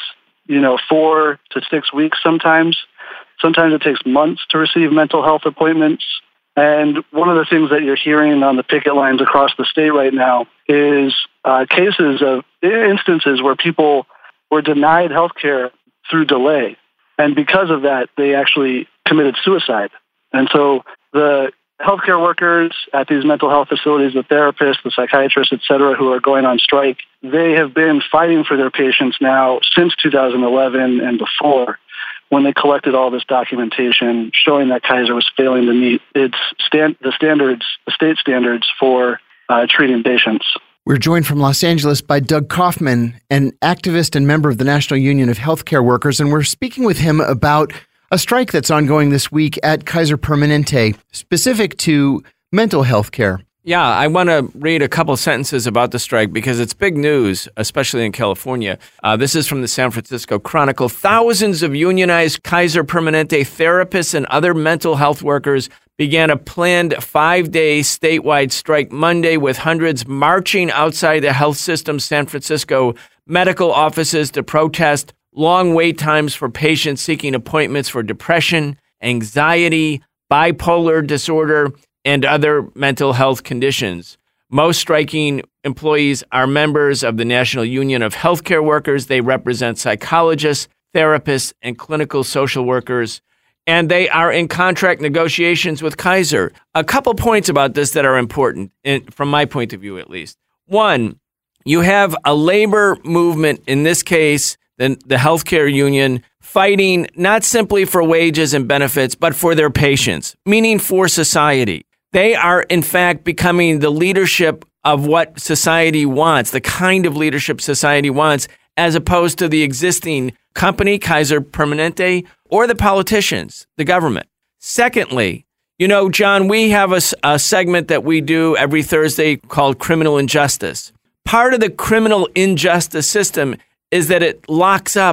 4 to 6 weeks sometimes. Sometimes it takes months to receive mental health appointments. And one of the things that you're hearing on the picket lines across the state right now is cases of instances where people were denied health care through delay. And because of that, they actually committed suicide. And so the healthcare workers at these mental health facilities, the therapists, the psychiatrists, et cetera, who are going on strike, they have been fighting for their patients now since 2011 and before, when they collected all this documentation showing that Kaiser was failing to meet its the state standards for treating patients. We're joined from Los Angeles by Doug Kaufman, an activist and member of the National Union of Healthcare Workers, and we're speaking with him about a strike that's ongoing this week at Kaiser Permanente, specific to mental health care. Yeah, I want to read a couple sentences about the strike because it's big news, especially in California. This is from the San Francisco Chronicle. Thousands of unionized Kaiser Permanente therapists and other mental health workers began a planned 5-day statewide strike Monday, with hundreds marching outside the health system's San Francisco medical offices to protest long wait times for patients seeking appointments for depression, anxiety, bipolar disorder, and other mental health conditions. Most striking employees are members of the National Union of Healthcare Workers. They represent psychologists, therapists, and clinical social workers, and they are in contract negotiations with Kaiser. A couple points about this that are important, from my point of view at least. One, you have a labor movement, in this case, the healthcare union, fighting not simply for wages and benefits, but for their patients, meaning for society. They are, in fact, becoming the leadership of what society wants, the kind of leadership society wants, as opposed to the existing company, Kaiser Permanente, or the politicians, the government. Secondly, John, we have a segment that we do every Thursday called Criminal Injustice. Part of the criminal injustice system is that it locks up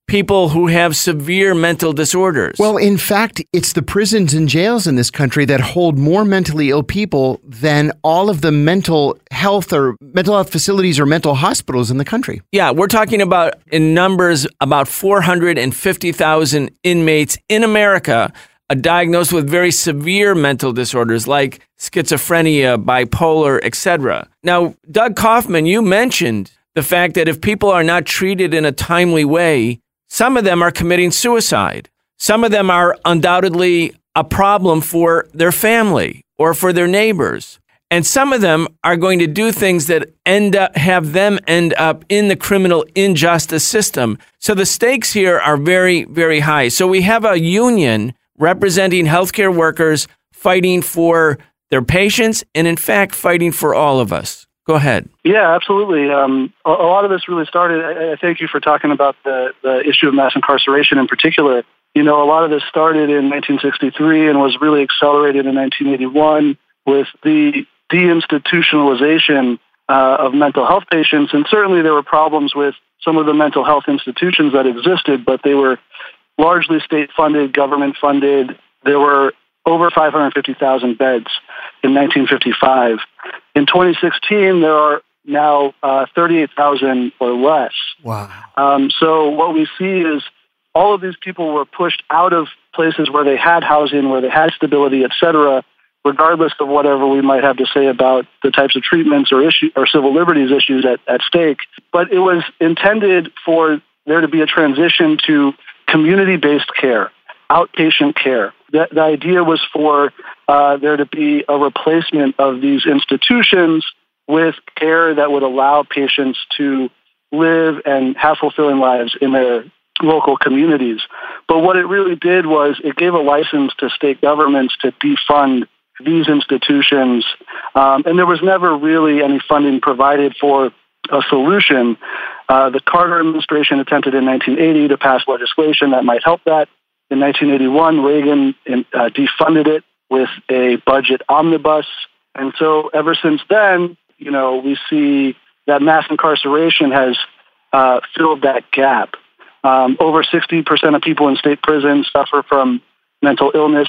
people who have severe mental disorders. Well, in fact, it's the prisons and jails in this country that hold more mentally ill people than all of the mental health facilities or mental hospitals in the country. Yeah, we're talking about, in numbers, about 450,000 inmates in America diagnosed with very severe mental disorders like schizophrenia, bipolar, etc. Now, Doug Kaufman, you mentioned the fact that if people are not treated in a timely way, some of them are committing suicide. Some of them are undoubtedly a problem for their family or for their neighbors. And some of them are going to do things that have them end up in the criminal injustice system. So the stakes here are very, very high. So we have a union representing healthcare workers fighting for their patients and, in fact, fighting for all of us. Go ahead. Yeah, absolutely. A lot of this really started, I thank you for talking about the issue of mass incarceration in particular. You know, a lot of this started in 1963 and was really accelerated in 1981 with the deinstitutionalization of mental health patients. And certainly there were problems with some of the mental health institutions that existed, but they were largely state-funded, government-funded. There were over 550,000 beds in 1955. In 2016, there are now 38,000 or less. Wow. So what we see is all of these people were pushed out of places where they had housing, where they had stability, et cetera, regardless of whatever we might have to say about the types of treatments or civil liberties issues at stake. But it was intended for there to be a transition to community-based care, outpatient care. The idea was for there to be a replacement of these institutions with care that would allow patients to live and have fulfilling lives in their local communities. But what it really did was it gave a license to state governments to defund these institutions, and there was never really any funding provided for a solution. The Carter administration attempted in 1980 to pass legislation that might help that. In 1981, Reagan defunded it with a budget omnibus. And so ever since then, you know, we see that mass incarceration has filled that gap. Over 60% of people in state prisons suffer from mental illness,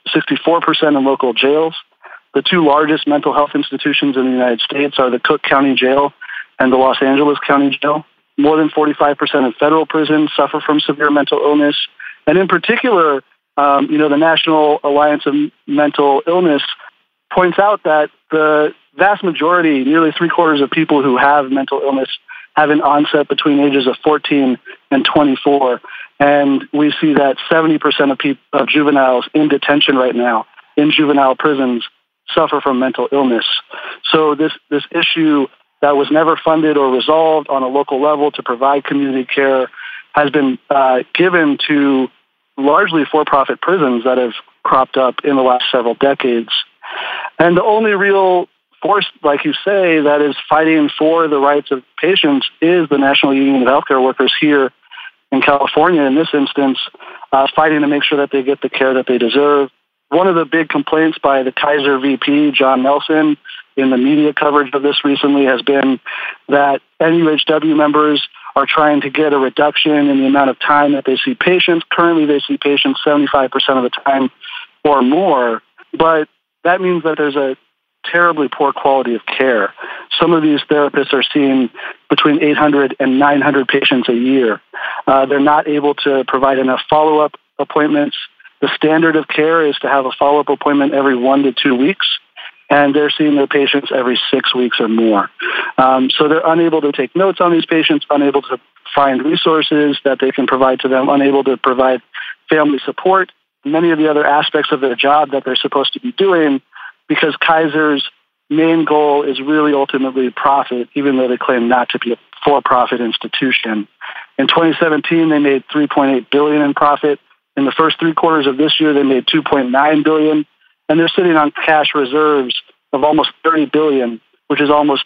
64% in local jails. The two largest mental health institutions in the United States are the Cook County Jail and the Los Angeles County Jail. More than 45% of federal prisons suffer from severe mental illness. And in particular, the National Alliance of Mental Illness points out that the vast majority, nearly 3/4 of people who have mental illness have an onset between ages of 14 and 24. And we see that 70% of juveniles in detention right now, in juvenile prisons, suffer from mental illness. So this issue that was never funded or resolved on a local level to provide community care has been given to largely for-profit prisons that have cropped up in the last several decades. And the only real force, like you say, that is fighting for the rights of patients is the National Union of Healthcare Workers here in California, in this instance, fighting to make sure that they get the care that they deserve. One of the big complaints by the Kaiser VP, John Nelson, in the media coverage of this recently has been that NUHW members are trying to get a reduction in the amount of time that they see patients. Currently, they see patients 75% of the time or more, but that means that there's a terribly poor quality of care. Some of these therapists are seeing between 800 and 900 patients a year. They're not able to provide enough follow-up appointments. The standard of care is to have a follow-up appointment every 1 to 2 weeks, and they're seeing their patients every 6 weeks or more. So they're unable to take notes on these patients, unable to find resources that they can provide to them, unable to provide family support, many of the other aspects of their job that they're supposed to be doing, because Kaiser's main goal is really ultimately profit, even though they claim not to be a for-profit institution. In 2017, they made $3.8 billion in profit. In the first 3 quarters of this year, they made $2.9 billion, and they're sitting on cash reserves of almost $30 billion, which is almost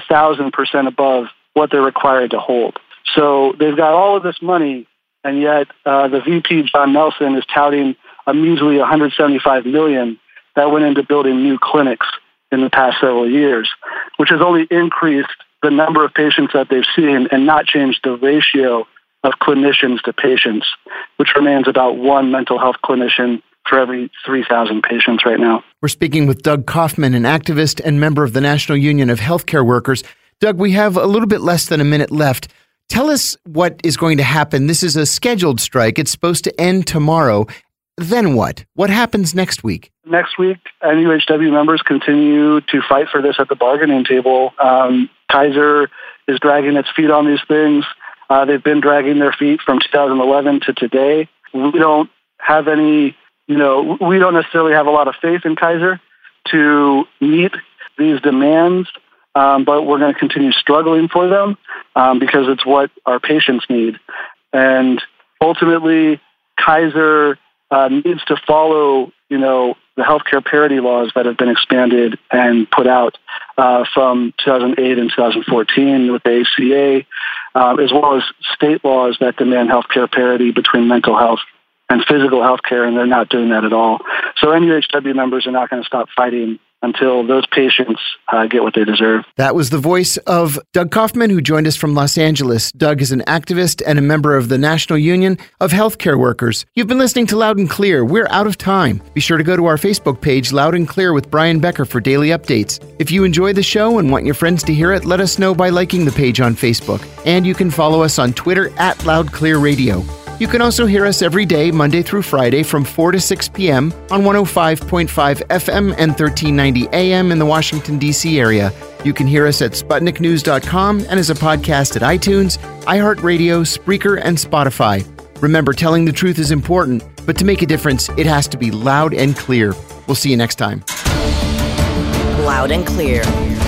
2,000% above what they're required to hold. So they've got all of this money, and yet the VP, John Nelson, is touting a measly $175 million that went into building new clinics in the past several years, which has only increased the number of patients that they've seen and not changed the ratio of clinicians to patients, which remains about one mental health clinician for every 3,000 patients right now. We're speaking with Doug Kaufman, an activist and member of the National Union of Healthcare Workers. Doug, we have a little bit less than a minute left. Tell us what is going to happen. This is a scheduled strike. It's supposed to end tomorrow. Then what? What happens next week? Next week, NUHW members continue to fight for this at the bargaining table. Kaiser is dragging its feet on these things. They've been dragging their feet from 2011 to today. We don't have we don't necessarily have a lot of faith in Kaiser to meet these demands, but we're going to continue struggling for them because it's what our patients need. And ultimately, Kaiser needs to follow, the healthcare parity laws that have been expanded and put out from 2008 and 2014 with the ACA, as well as state laws that demand healthcare parity between mental health and physical health care, and they're not doing that at all. So NUHW members are not going to stop fighting until those patients get what they deserve. That was the voice of Doug Kaufman, who joined us from Los Angeles. Doug is an activist and a member of the National Union of Healthcare Workers. You've been listening to Loud and Clear. We're out of time. Be sure to go to our Facebook page, Loud and Clear with Brian Becker, for daily updates. If you enjoy the show and want your friends to hear it, let us know by liking the page on Facebook. And you can follow us on Twitter at Loud Clear Radio. You can also hear us every day, Monday through Friday, from 4 to 6 p.m. on 105.5 FM and 1390 AM in the Washington, D.C. area. You can hear us at SputnikNews.com and as a podcast at iTunes, iHeartRadio, Spreaker, and Spotify. Remember, telling the truth is important, but to make a difference, it has to be loud and clear. We'll see you next time. Loud and Clear.